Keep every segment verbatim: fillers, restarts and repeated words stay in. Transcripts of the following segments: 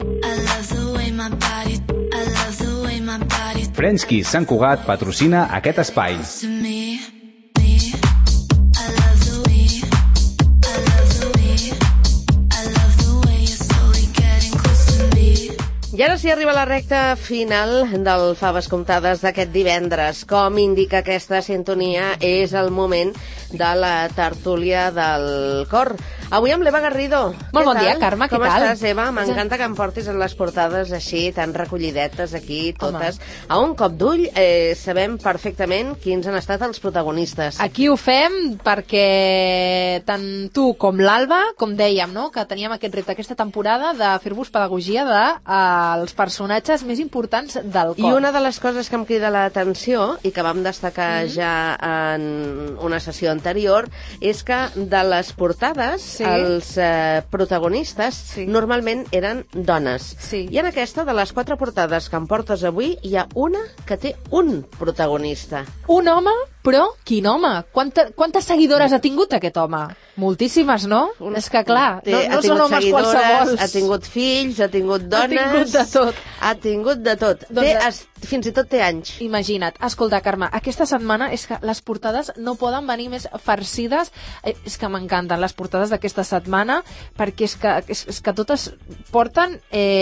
Frenchky Sant Cugat patrocina aquest espai. I ara sí arriba la recta final del Faves Comptades d'aquest divendres. Com indica aquesta sintonia, és el moment de la tertúlia del cor. Avui amb l'Eva Garrido. Molt bon dia, Carme, què tal? Com estàs, Eva? Ja. M'encanta que em portis en les portades així, tan recollidetes aquí, totes. Home. A un cop d'ull eh, sabem perfectament quins han estat els protagonistes. Aquí ho fem perquè tant tu com l'Alba, com dèiem, no? Que teníem aquest repte aquesta temporada de fer-vos pedagogia de eh, els personatges més importants del cor. I una de les coses que em crida l'atenció i que vam destacar mm. ja en una sessió anterior és que de les portades sí. els eh, protagonistes sí. normalment eren dones. Sí. I en aquesta, de les quatre portades que em portes avui, hi ha una que té un protagonista. Un home? Però, quin home? Quanta, quantes seguidores ha tingut aquest home? Moltíssimes, no? Un... És que, clar, no, no són homes qualsevols. Ha tingut fills, ha tingut dones... Ha tingut de tot. Ha tingut de tot. Doncs, té, es, fins i tot té anys. Imagina't. Escolta, Carme, aquesta setmana és que les portades no poden venir més farcides. Eh, és que m'encanten les portades d'aquesta setmana perquè és que, és, és que totes porten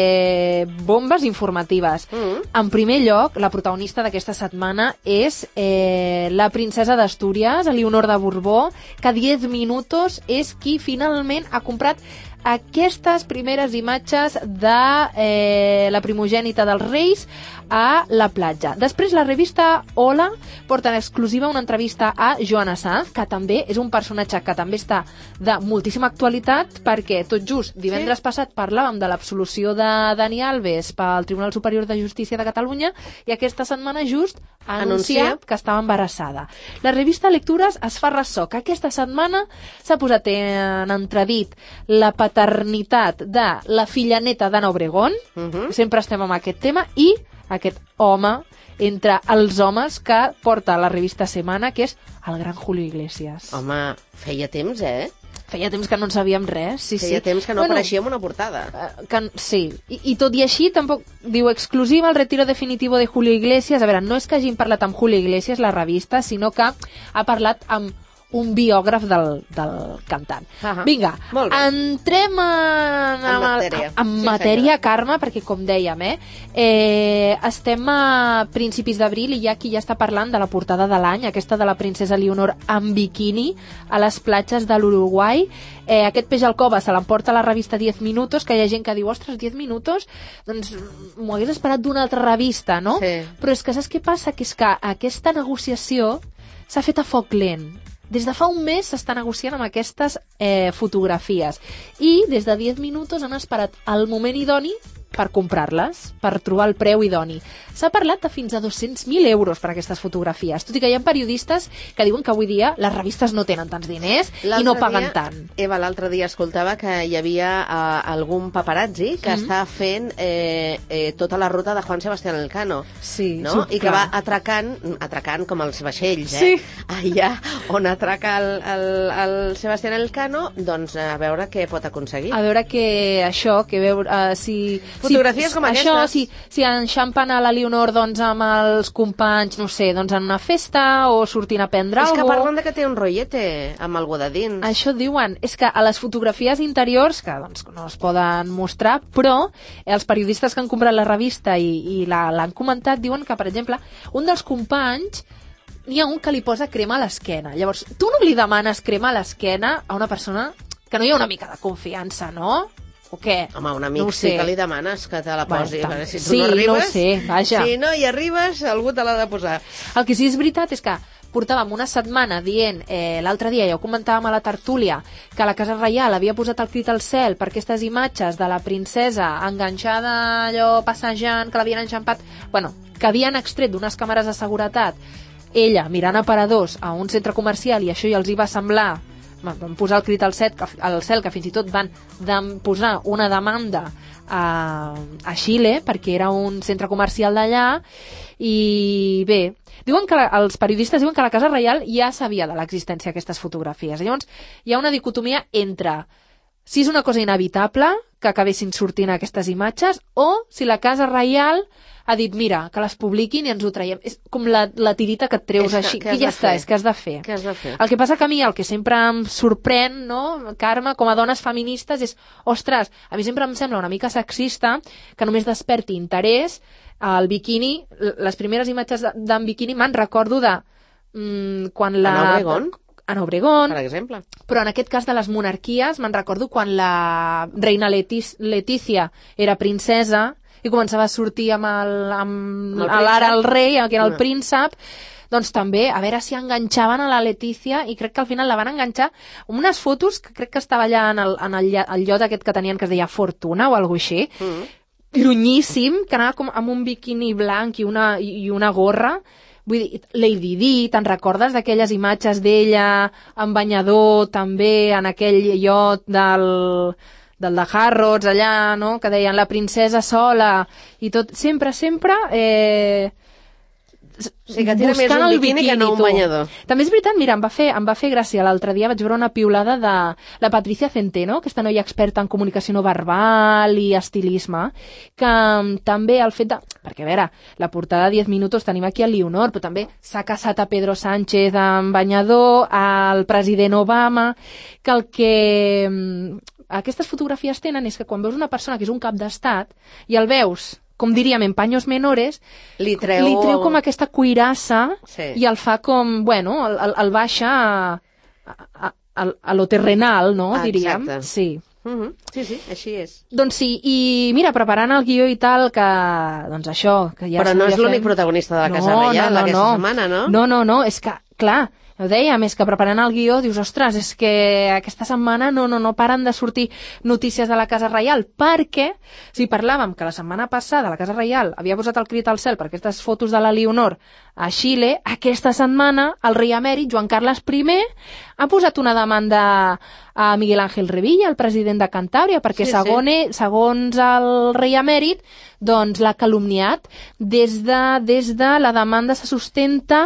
eh, bombes informatives. Mm. En primer lloc, la protagonista d'aquesta setmana és eh, la princesa d'Astúries, Elionor de Borbó, que diez minutos és qui finalment ha comprat aquestes primeres imatges de eh, la primogènita dels Reis a la platja. Després la revista Hola porta en exclusiva una entrevista a Joana Sanz, que també és un personatge que també està de moltíssima actualitat, perquè tot just divendres sí. passat parlàvem de l'absolució de Dani Alves pel Tribunal Superior de Justícia de Catalunya i aquesta setmana just ha anunciat Anuncia. que estava embarassada. La revista Lectures es fa ressò que aquesta setmana s'ha posat en entredit la paternitat de la filla neta d'Anna Obregón, uh -huh. sempre estem amb aquest tema, i aquest home entre els homes que porta la revista Semana, que és el gran Julio Iglesias. Home, feia temps, eh? Feia temps que no en sabíem res. Sí, Feia sí. temps que no bueno, apareixia en una portada. Que, sí, I, i tot i així, tampoc diu exclusiva el retiro definitivo de Julio Iglesias. A veure, no és que hagin parlat amb Julio Iglesias, la revista, sinó que ha parlat amb un biògraf del, del cantant. Uh -huh. Vinga, entrem en, en matèria, en, en sí, matèria Carme, perquè com dèiem, eh, eh, estem a principis d'abril i hi ha qui ja està parlant de la portada de l'any, aquesta de la princesa Elionor en biquini a les platges de l'Uruguai. Eh, aquest peix al cova se l'emporta la revista diez minutos, que hi ha gent que diu, ostres, diez minutos? Doncs m'ho hagués esperat d'una altra revista, no? Sí. Però és que saps què passa? Que és que aquesta negociació s'ha fet a foc lent. Des de fa un mes s'està negociant amb aquestes eh, fotografies i des de diez minutos han esperat el moment idoni per comprar-les, per trobar el preu idoni. S'ha parlat de fins a dos-cents mil euros per aquestes fotografies, tot i que hi ha periodistes que diuen que avui dia les revistes no tenen tants diners i no paguen dia, tant. Eva, l'altre dia escoltava que hi havia uh, algun paparazzi que mm -hmm. està fent eh, eh, tota la ruta de Juan Sebastián Elcano, sí, no? sí, I que va atracant, atracant com els vaixells, eh? Sí. Allà on atraca el, el, el Sebastián Elcano, doncs a veure què pot aconseguir. A veure que això, que veure uh, si... Fotografies si, com això, aquestes. Si, si enxampen a la Leonor doncs, amb els companys, no sé, doncs en una festa o sortint a prendre És alguna que cosa. parlen de que té un rotllete amb algú de dins. Això diuen. És que a les fotografies interiors, que doncs, no es poden mostrar, però els periodistes que han comprat la revista i, i l'han comentat diuen que, per exemple, un dels companys n'hi ha un que li posa crema a l'esquena. Llavors, tu no li demanes crema a l'esquena a una persona que no hi ha una mica de confiança, no? O què? Home, un amic no sí que li demanes que te la posi. Bueno, si tu sí, no arribes, no ho sé, vaja. Si no hi arribes, algú te l'ha de posar. El que sí és veritat és que portàvem una setmana dient, eh, l'altre dia ja ho comentàvem a la tertúlia, que la Casa Reial havia posat el crit al cel per aquestes imatges de la princesa enganxada allò passejant, que l'havien enxampat, bueno, que havien extret d'unes càmeres de seguretat ella mirant aparadors a un centre comercial i això ja els hi va semblar, van posar el crit al cel, al cel que fins i tot van posar una demanda a, a Xile perquè era un centre comercial d'allà. I bé, diuen que els periodistes diuen que la Casa Reial ja sabia de l'existència d'aquestes fotografies. Llavors hi ha una dicotomia entre si és una cosa inevitable que acabessin sortint aquestes imatges, o si la Casa Reial ha dit, mira, que les publiquin i ens ho traiem. És com la, la tirita que et treus que, així. que I ja està, és que has de fer. Que has de fer. El que passa que a mi, el que sempre em sorprèn, no, Carme, com a dones feministes, és, ostres, a mi sempre em sembla una mica sexista que només desperti interès al biquini. Les primeres imatges d'en biquini me'n recordo de mmm, quan la... Ana Obregón. Ana Obregón. Per exemple. Però en aquest cas de les monarquies me'n recordo quan la reina Letis, Letícia era princesa i començava a sortir amb el, amb el l'ara el rei, que era el no. príncep, doncs també, a veure si enganxaven a la Letícia, i crec que al final la van enganxar amb unes fotos que crec que estava allà en el, en el, el lloc aquest que tenien que es deia Fortuna o alguna cosa així, mm. llunyíssim, que anava com amb un biquini blanc i una, i una gorra. Vull dir, Lady Di, te'n recordes d'aquelles imatges d'ella amb banyador també en aquell lloc del... del de Harrods, allà, no?, que deien la princesa sola, i tot, sempre, sempre, eh, sí, que tira més un biquini, biquini que no un banyador. També és veritat, mira, em va fer, em va fer gràcia, l'altre dia vaig veure una piulada de la Patricia Centeno, aquesta noia experta en comunicació no verbal i estilisme, que també el fet de... Perquè, a veure, la portada de diez minutos tenim aquí a Leonor, però també s'ha casat a Pedro Sánchez amb banyador, al president Obama, que el que... aquestes fotografies tenen és que quan veus una persona que és un cap d'estat i el veus, com diríem, en paños menores, li treu, li treu com aquesta cuirassa, sí. I el fa com, bueno, el, el, el baixa a, a, a, a lo terrenal, no?, ah, diríem. Exacte. Sí. Uh-huh. Sí, sí, així és. Doncs sí, i mira, preparant el guió i tal, que, doncs això... Que ja però no és l'únic protagonista de la Casa no, Reial no, no, aquesta no. setmana, no? No, no, no, és que, clar... Ho dèiem, és que preparant el guió dius, ostres, és que aquesta setmana no, no, no paren de sortir notícies de la Casa Reial, perquè si parlàvem que la setmana passada la Casa Reial havia posat el crit al cel per aquestes fotos de la Leonor a Xile, aquesta setmana el rei emèrit Joan Carles I ha posat una demanda a Miguel Ángel Revilla, el president de Cantàbria, perquè sí, segons, sí. segons el rei emèrit, doncs l'ha calumniat. Des de, des de la demanda se sustenta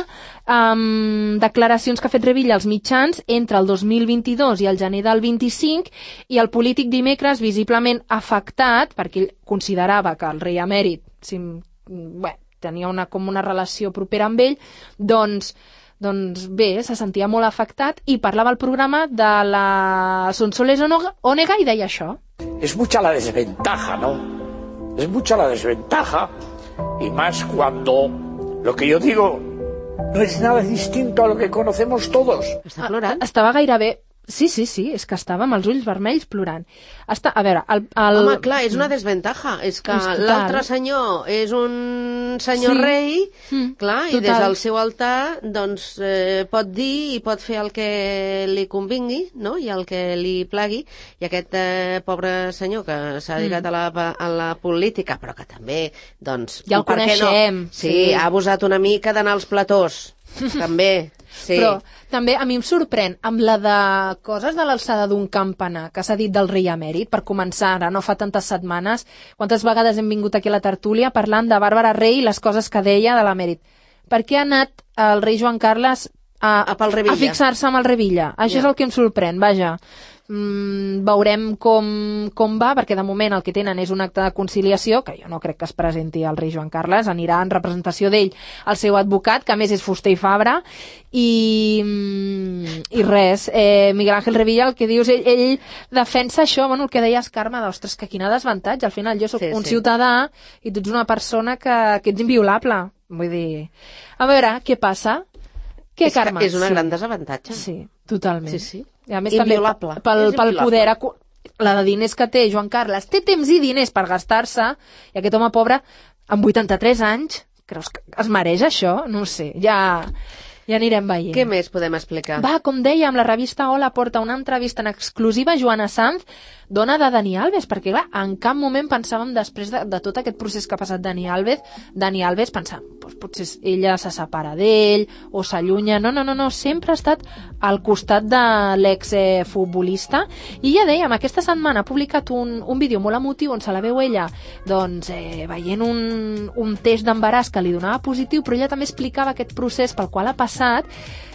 amb declaracions que ha fet Revilla als mitjans entre el dos mil vint-i-dos i el gener del vint-i-cinc, i el polític dimecres visiblement afectat, perquè ell considerava que el rei emèrit si, bé, tenia una, com una relació propera amb ell, doncs doncs bé, se sentia molt afectat i parlava al programa de la Sonsoles Onega i deia això. Es mucha la desventaja, ¿no? Es mucha la desventaja, y más cuando lo que yo digo no es nada distinto a lo que conocemos todos. Està plorant? Estava gairebé... Sí, sí, sí, és que estava amb els ulls vermells plorant. Està, a veure, el, el... Home, clar, és una desventaja. És que l'altre senyor és un senyor sí. rei, mm, clar, total. I des del seu altar doncs eh, pot dir i pot fer el que li convingui, no?, i el que li plagui. I aquest eh, pobre senyor que s'ha dedicat mm. a, la, a la política, però que també, doncs... Ja el coneixem. No? Sí, sí, ha abusat una mica d'anar als platós. També, sí. Però també a mi em sorprèn amb la de coses de l'alçada d'un campanar que s'ha dit del rei emèrit, per començar, ara no fa tantes setmanes, quantes vegades hem vingut aquí a la tertúlia parlant de Bàrbara Rey i les coses que deia de l'emèrit. Per què ha anat el rei Joan Carles a, a, a fixar-se amb el Revilla? Això yeah. és el que em sorprèn, vaja. Mm, veurem com, com va, perquè de moment el que tenen és un acte de conciliació, que jo no crec que es presenti el rei Joan Carles, anirà en representació d'ell el seu advocat, que a més és fuster i fabra, i, i res, eh, Miguel Ángel Revilla, el que dius, ell, ell defensa això, bueno, el que deies, Carme, d'ostres, que quina desavantatge, al final jo sóc sí, un sí. ciutadà i tu ets una persona que, que ets inviolable, vull dir, a veure, què passa? Què, és Carme? És una sí. gran desavantatge. Sí, totalment. Sí, sí. I a més també pel, pel poder, la de diners que té Joan Carles, té temps i diners per gastar-se, i aquest home pobre, amb vuitanta-tres anys, creus que es mereix això? No ho sé, ja, ja anirem veient. Què més podem explicar? Va, com dèiem, la revista Hola porta una entrevista en exclusiva a Joana Sanz, dona de Dani Alves, perquè clar, en cap moment pensàvem, després de, de tot aquest procés que ha passat Dani Alves, Dani Alves pensàvem, doncs, potser ella se separa d'ell o s'allunya, no, no, no, no, sempre ha estat al costat de l'ex-futbolista, i ja dèiem, aquesta setmana ha publicat un, un vídeo molt emotiu on se la veu ella doncs, eh, veient un, un test d'embaràs que li donava positiu, però ella també explicava aquest procés pel qual ha passat,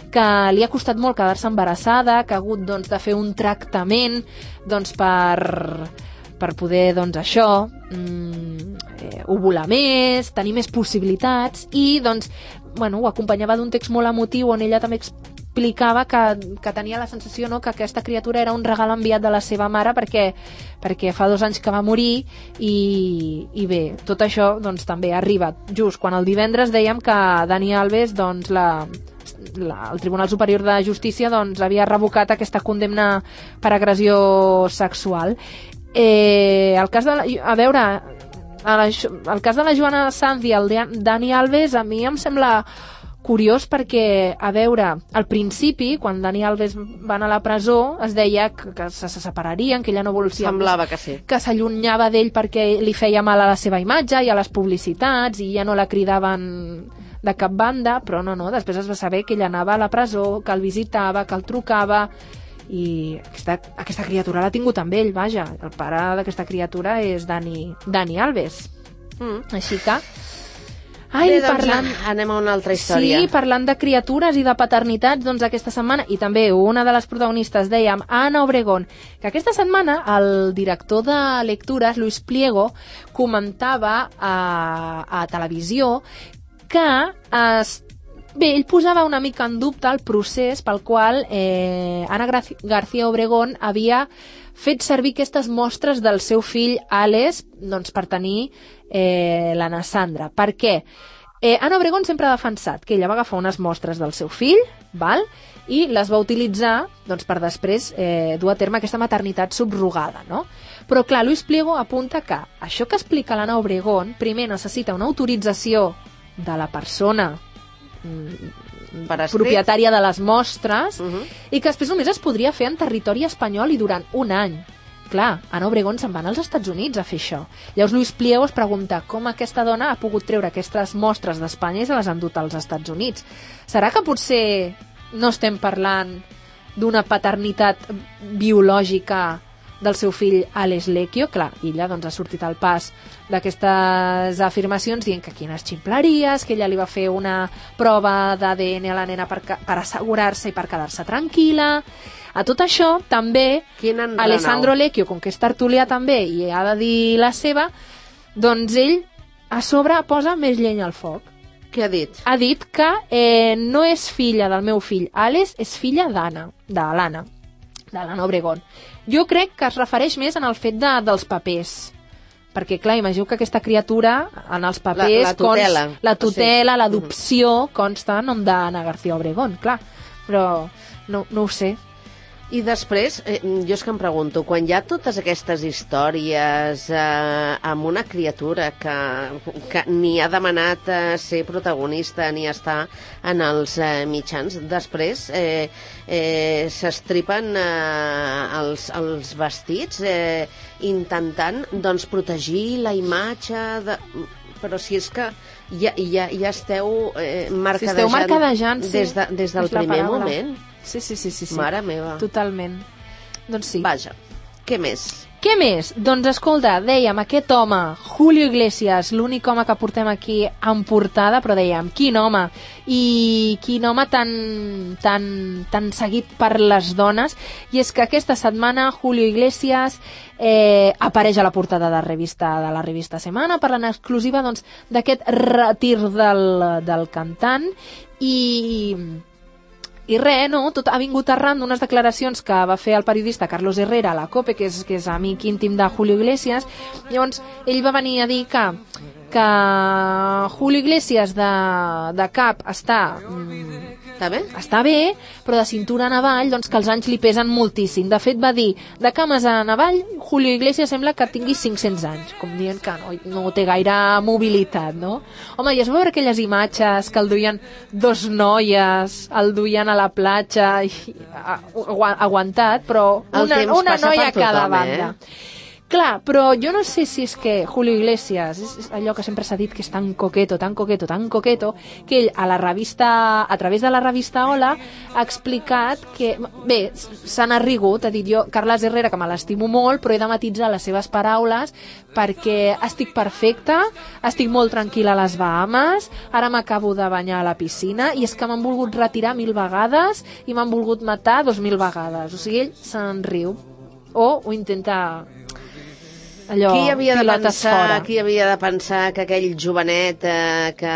que li ha costat molt quedar-se embarassada, que ha hagut doncs, de fer un tractament doncs, per, per poder, doncs, això, mm, eh, ovular més, tenir més possibilitats, i doncs, bueno, ho acompanyava d'un text molt emotiu on ella també explicava que, que tenia la sensació, no?, que aquesta criatura era un regal enviat de la seva mare perquè, perquè fa dos anys que va morir i, i bé, tot això doncs, també arriba just quan el divendres dèiem que Dani Alves doncs, la, la, el Tribunal Superior de Justícia doncs, havia revocat aquesta condemna per agressió sexual. Eh, el cas de la, a veure, a la, el cas de la Joana Sanz i el Dani Alves a mi em sembla curiós perquè, a veure, al principi, quan Dani Alves va anar a la presó, es deia que, que se separarien, que ella no volia... Semblava que sí. Que s'allunyava d'ell perquè li feia mal a la seva imatge i a les publicitats i ja no la cridaven de cap banda, però no, no, després es va saber que ella anava a la presó, que el visitava, que el trucava, i aquesta, aquesta criatura l'ha tingut amb ell, vaja. El pare d'aquesta criatura és Dani, Dani Alves. Mm. Així que... Ai, Bé, doncs, parlant... anem a una altra història. Sí, parlant de criatures i de paternitats, doncs aquesta setmana, i també una de les protagonistes, dèiem, Ana Obregón, que aquesta setmana el director de lectures, Luis Pliego, comentava a, a televisió que es, bé, ell posava una mica en dubte el procés pel qual eh, Ana García Obregón havia fet servir aquestes mostres del seu fill Ales doncs, per tenir eh, l'Anna Sandra. Per què? Eh, Ana Obregón sempre ha defensat que ella va agafar unes mostres del seu fill, val? I les va utilitzar doncs, per després eh, dur a terme aquesta maternitat subrogada, no? Però clar, Luis Pliego apunta que això que explica l'Anna Obregón primer necessita una autorització de la persona per propietària de les mostres, uh -huh. i que després només es podria fer en territori espanyol i durant un any. Clar, Ana Obregón se'n van als Estats Units a fer això. Llavors Luis Pliego es pregunta com aquesta dona ha pogut treure aquestes mostres d'Espanya i se les han dut als Estats Units. Serà que potser no estem parlant d'una paternitat biològica del seu fill Ales Lecchio? Clar, ella doncs, ha sortit al pas d'aquestes afirmacions dient que quines ximpleries, que ella li va fer una prova d'A D N a la nena per, per assegurar-se i per quedar-se tranquil·la. A tot això, també, Alessandro Lecchio, com que és tertulià també i ha de dir la seva, doncs ell a sobre posa més llenya al foc. Què ha dit? Ha dit que eh, no és filla del meu fill Ales, és filla d'Anna, de l'Anna, de l'Anna Obregón. Jo crec que es refereix més en el fet de, dels papers, perquè clar, imagineu que aquesta criatura en els papers, la, la tutela, const, la tutela, sí. L'adopció consta en nom d'Ana García Obregón, clar, però no, no ho sé. I després, eh, jo és que em pregunto, quan hi ha totes aquestes històries eh, amb una criatura que, que ni ha demanat eh, ser protagonista ni estar en els eh, mitjans, després eh, eh, s'estripen eh, els, els vestits eh, intentant doncs, protegir la imatge de... Però si és que ja, ja, ja esteu eh, mercadejant, si esteu mercadejant sí, des, de, des del primer moment. Sí, sí, sí, sí, sí. Mare meva. Totalment. Doncs sí. Vaja, què més? Què més? Doncs escolta, dèiem, aquest home, Julio Iglesias, l'únic home que portem aquí en portada, però dèiem, quin home, i quin home tan, tan, tan seguit per les dones, i és que aquesta setmana Julio Iglesias eh, apareix a la portada de la revista, de la revista Semana, parlant exclusiva doncs, d'aquest retir del, del cantant, i... I res, no? Tot ha vingut arran d'unes declaracions que va fer el periodista Carlos Herrera a la COPE, que és, que és amic íntim de Julio Iglesias. Llavors, ell va venir a dir que, que Julio Iglesias de, de cap està... Està bé? Està bé, però de cintura en avall, doncs que els anys li pesen moltíssim. De fet, va dir, de cames en avall, Julio Iglesias sembla que tingui cinc-cents anys, com dient que no, no té gaire mobilitat, no? Home, i es va veure aquelles imatges que el duien dos noies, el duien a la platja, i, aguantat, però una, una noia a cada banda. Eh? Clar, però jo no sé si és que Julio Iglesias, és, és allò que sempre s'ha dit que és tan coqueto, tan coqueto, tan coqueto, que ell a la revista, a través de la revista Hola, ha explicat que, bé, se n'ha rigut, ha dit jo, Carles Herrera, que me l'estimo molt, però he de matitzar les seves paraules perquè estic perfecta, estic molt tranquil·la a les Bahamas, ara m'acabo de banyar a la piscina i és que m'han volgut retirar mil vegades i m'han volgut matar dos mil vegades. O sigui, ell se'n riu. O ho intenta... allò, qui havia de pensar, fora. qui havia de pensar que aquell jovenet eh, que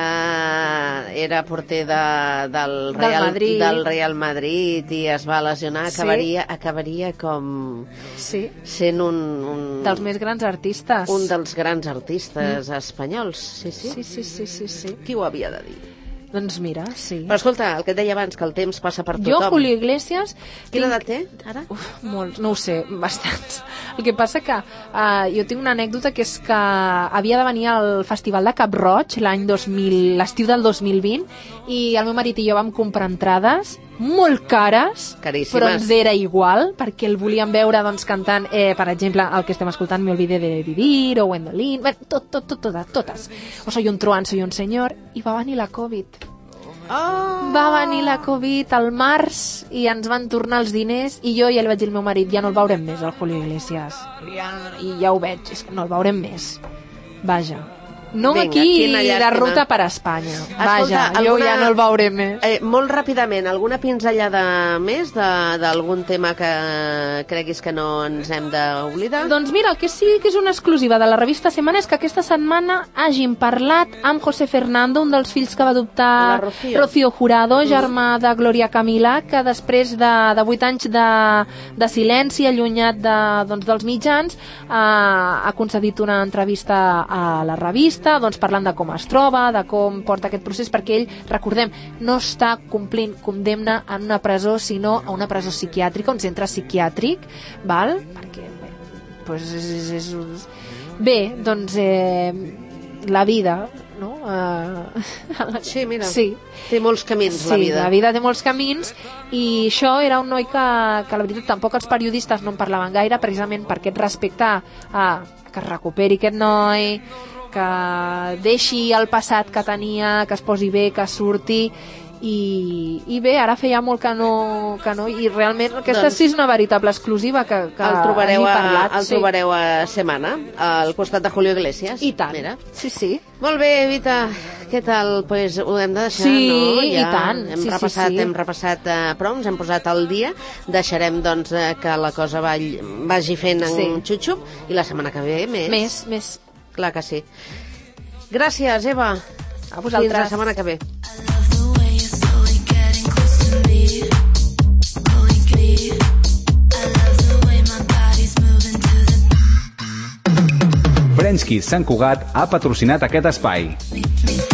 era porter de, del, Real, del, Madrid. del Real Madrid i es va lesionar, Sí. acabaria, acabaria com Sí. sent un, un... Dels més grans artistes. Un dels grans artistes mm. espanyols, sí, sí. Sí, sí, sí, sí, sí. Qui ho havia de dir? Doncs mira, sí. Però escolta, el que et deia abans, que el temps passa per Jo, tothom. Julio Iglesias... Quina tinc- edat té, ara? Uf, molts, no ho sé, bastants. El que passa que uh, jo tinc una anècdota que és que havia de venir al Festival de Cap Roig l'any dos mil, l'estiu del dos mil vint, i el meu marit i jo vam comprar entrades molt cares, Caríssimes. però ens era igual, perquè el volíem veure doncs, cantant, eh, per exemple, el que estem escoltant, Me olvidé de vivir, o Gwendolyn, bé, tot, tot, tot, totes, totes. O Soy un truán, soy un senyor, i va venir la Covid. Oh! Va venir la Covid al març i ens van tornar els diners i jo ja li vaig dir al meu marit, ja no el veurem més, el Julio Iglesias. Ja, I ja ho veig, és que no el veurem més. Vaja. No Vinga, aquí quina de llàstima. ruta per Espanya. Vaja, Escolta, jo alguna- ja no el veuré més. Eh, molt ràpidament, alguna pinzellada més de- d'algun tema que creguis que no ens hem d'oblidar? Doncs mira, el que sí que és una exclusiva de la revista Semana és que aquesta setmana hagin parlat amb José Fernando, un dels fills que va adoptar La Rocío. Rocío Jurado, germà de Gloria Camila, que després de, de vuit anys de, de silenci, allunyat de, doncs, dels mitjans, ha, ha concedit una entrevista a la revista, doncs, parlant de com es troba, de com porta aquest procés, perquè ell, recordem, no està complint condemna en una presó, sinó a una presó psiquiàtrica, un centre psiquiàtric, val? Perquè bé, doncs és, és, és un... bé, doncs eh, la vida, no? Uh, Sí, mira, sí. té molts camins, Sí, la vida. la vida té molts camins i això era un noi que, que la veritat tampoc els periodistes no en parlaven gaire, precisament per aquest respecte a que es recuperi aquest noi, que deixi el passat que tenia, que es posi bé, que surti i, i bé, ara feia molt que no, que no i realment aquesta Doncs- sí és una veritable exclusiva que, que El trobareu, hagi a, parlat, el sí. trobareu a Semana, al costat de Julio Iglesias. I tant, Mira. sí, sí. Molt bé, Evita, què tal? Pues ho hem de deixar, Sí, no? i tant. Hem Sí, sí, repassat, sí. hem repassat eh, prou, ens hem posat al dia. Deixarem, doncs, eh, que la cosa vagi, vagi fent en Sí. xup-xup i la setmana que ve més. Més, més. Clar que sí. Gràcies, Eva. A vosaltres. Fins la setmana que ve. French Kiss Sant Cugat ha patrocinat aquest espai.